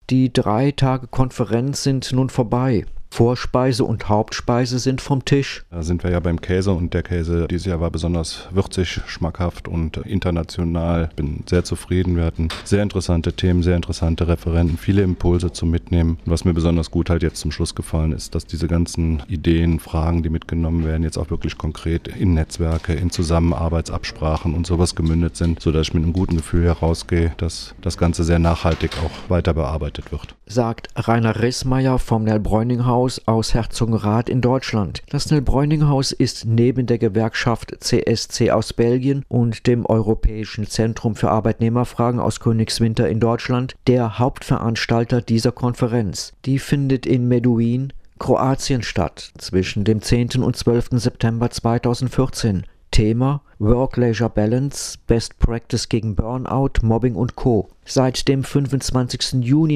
Die 3 Tage Konferenz sind nun vorbei. Vorspeise und Hauptspeise sind vom Tisch. Da sind wir ja beim Käse und der Käse dieses Jahr war besonders würzig, schmackhaft und international. Bin sehr zufrieden. Wir hatten sehr interessante Themen, sehr interessante Referenten, viele Impulse zum Mitnehmen. Was mir besonders gut halt jetzt zum Schluss gefallen ist, dass diese ganzen Ideen, Fragen, die mitgenommen werden, jetzt auch wirklich konkret in Netzwerke, in Zusammenarbeitsabsprachen und sowas gemündet sind, sodass ich mit einem guten Gefühl herausgehe, dass das Ganze sehr nachhaltig auch weiter bearbeitet wird. Sagt Rainer Rissmeier vom Nell-Bräuning-Haus aus Herzogenrath in Deutschland. Das Nell-Bräuning-Haus ist neben der Gewerkschaft CSC aus Belgien und dem Europäischen Zentrum für Arbeitnehmerfragen aus Königswinter in Deutschland der Hauptveranstalter dieser Konferenz. Die findet in Meduin, Kroatien statt, zwischen dem 10. und 12. September 2014. Thema Work-Leisure-Balance, Best Practice gegen Burnout, Mobbing und Co. Seit dem 25. Juni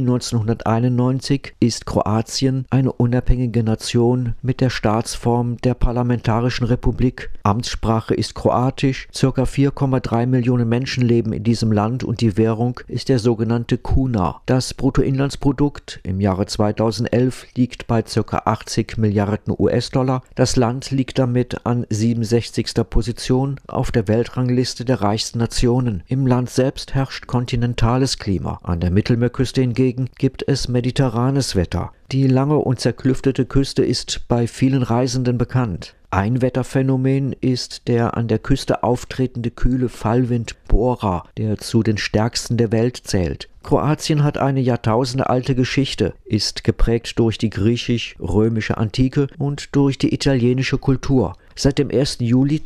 1991 ist Kroatien eine unabhängige Nation mit der Staatsform der Parlamentarischen Republik. Amtssprache ist Kroatisch, ca. 4,3 Millionen Menschen leben in diesem Land und die Währung ist der sogenannte Kuna. Das Bruttoinlandsprodukt im Jahre 2011 liegt bei ca. 80 Milliarden US-Dollar. Das Land liegt damit an 67. Position auf der Weltrangliste der reichsten Nationen. Im Land selbst herrscht kontinentales Klima. An der Mittelmeerküste hingegen gibt es mediterranes Wetter. Die lange und zerklüftete Küste ist bei vielen Reisenden bekannt. Ein Wetterphänomen ist der an der Küste auftretende kühle Fallwind Bora, der zu den stärksten der Welt zählt. Kroatien hat eine jahrtausendealte Geschichte, ist geprägt durch die griechisch-römische Antike und durch die italienische Kultur. Seit dem 1. Juli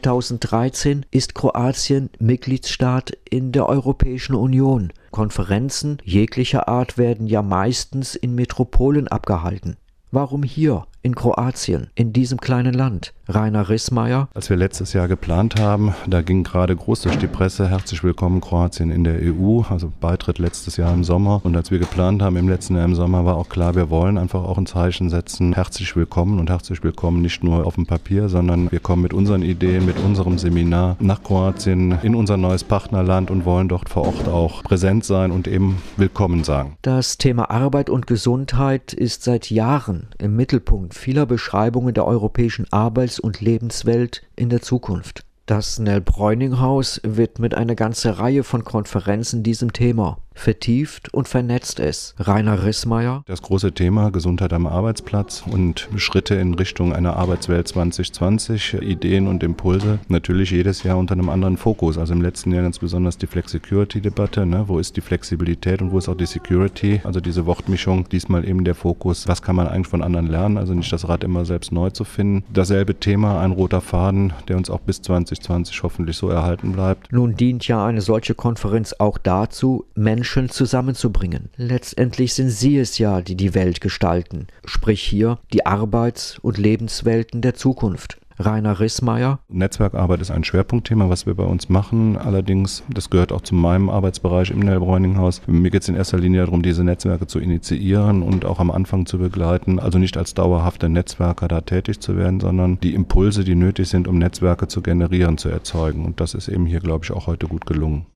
2013 ist Kroatien Mitgliedsstaat in der Europäischen Union. Konferenzen jeglicher Art werden ja meistens in Metropolen abgehalten. Warum hier, in Kroatien, in diesem kleinen Land? Rainer Rissmeier. Als wir letztes Jahr geplant haben, da ging gerade groß durch die Presse, herzlich willkommen Kroatien in der EU, also Beitritt letztes Jahr im Sommer. Und als wir geplant haben im letzten Jahr im Sommer, war auch klar, wir wollen einfach auch ein Zeichen setzen, herzlich willkommen und herzlich willkommen nicht nur auf dem Papier, sondern wir kommen mit unseren Ideen, mit unserem Seminar nach Kroatien in unser neues Partnerland und wollen dort vor Ort auch präsent sein und eben willkommen sagen. Das Thema Arbeit und Gesundheit ist seit Jahren im Mittelpunkt vieler Beschreibungen der europäischen Arbeits- und Lebenswelt in der Zukunft. Das Nell-Bräuning-Haus widmet eine ganze Reihe von Konferenzen diesem Thema, vertieft und vernetzt es. Rainer Rissmeier. Das große Thema Gesundheit am Arbeitsplatz und Schritte in Richtung einer Arbeitswelt 2020, Ideen und Impulse, natürlich jedes Jahr unter einem anderen Fokus. Also im letzten Jahr ganz besonders die Flex-Security-Debatte, ne? Wo ist die Flexibilität und wo ist auch die Security? Also diese Wortmischung, diesmal eben der Fokus, was kann man eigentlich von anderen lernen, also nicht das Rad immer selbst neu zu finden. Dasselbe Thema, ein roter Faden, der uns auch bis 2020 hoffentlich so erhalten bleibt. Nun dient ja eine solche Konferenz auch dazu, Menschen zusammenzubringen. Letztendlich sind sie es ja, die die Welt gestalten, sprich hier die Arbeits- und Lebenswelten der Zukunft. Rainer Rissmeier. Netzwerkarbeit ist ein Schwerpunktthema, was wir bei uns machen. Allerdings, das gehört auch zu meinem Arbeitsbereich im Nell-Bräuning-Haus. Mir geht es in erster Linie darum, diese Netzwerke zu initiieren und auch am Anfang zu begleiten. Also nicht als dauerhafter Netzwerker da tätig zu werden, sondern die Impulse, die nötig sind, um Netzwerke zu generieren, zu erzeugen. Und das ist eben hier, glaube ich, auch heute gut gelungen.